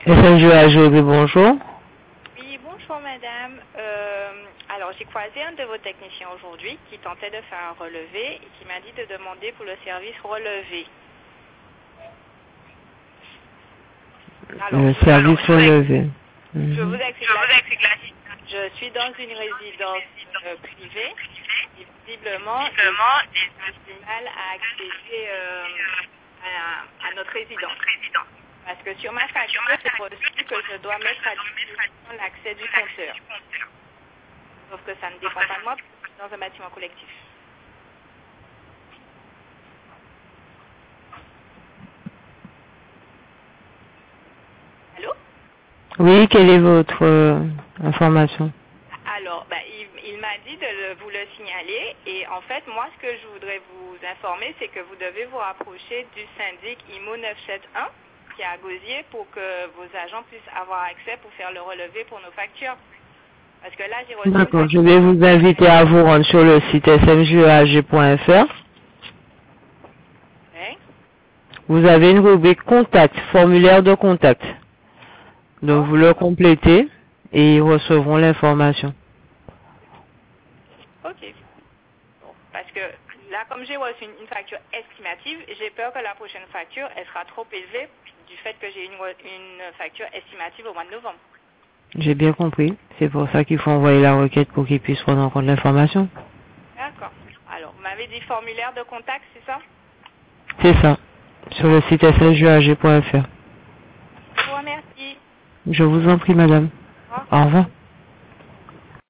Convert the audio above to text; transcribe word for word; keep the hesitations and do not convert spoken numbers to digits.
S N G A G B, bonjour. Oui, bonjour madame. Euh, alors j'ai croisé un de vos techniciens aujourd'hui qui tentait de faire un relevé et qui m'a dit de demander pour le service relevé. Alors, Le je, service je, relevé. je vous Mhm. explique la situation. Je suis dans une résidence euh, privée et visiblement les ont du mal à accéder euh, à, à notre résidence. Parce que sur ma facture, j'ai reçu que je dois mettre à disposition l'accès du compteur. Sauf que ça ne dépend pas de moi, parce que je suis dans un bâtiment collectif. Allô? Oui, quelle est votre euh, information? Alors, bah, il, il m'a dit de le- vous le signaler. Et en fait, moi, ce que je voudrais vous informer, c'est que vous devez vous rapprocher du syndic I M O neuf cent soixante-onze, qui est à Gosier, pour que vos agents puissent avoir accès pour faire le relevé pour nos factures. Parce que là, j'ai reçu une D'accord, je facture. vais vous inviter à vous rendre sur le site S M G A G point F R. Hein? Vous avez une rubrique contact, formulaire de contact. Donc D'accord? vous le complétez et ils recevront l'information. Ok. Bon, parce que là, comme j'ai reçu une, une facture estimative, j'ai peur que la prochaine facture, elle sera trop élevée du fait que j'ai une, re- une facture estimative au mois de novembre. J'ai bien compris. C'est pour ça qu'il faut envoyer la requête pour qu'ils puissent prendre en compte l'information. D'accord. Alors, vous m'avez dit formulaire de contact, c'est ça? C'est ça. Sur le site S M G A G point F R. Je vous remercie. Je vous en prie, madame. Au revoir. Au revoir.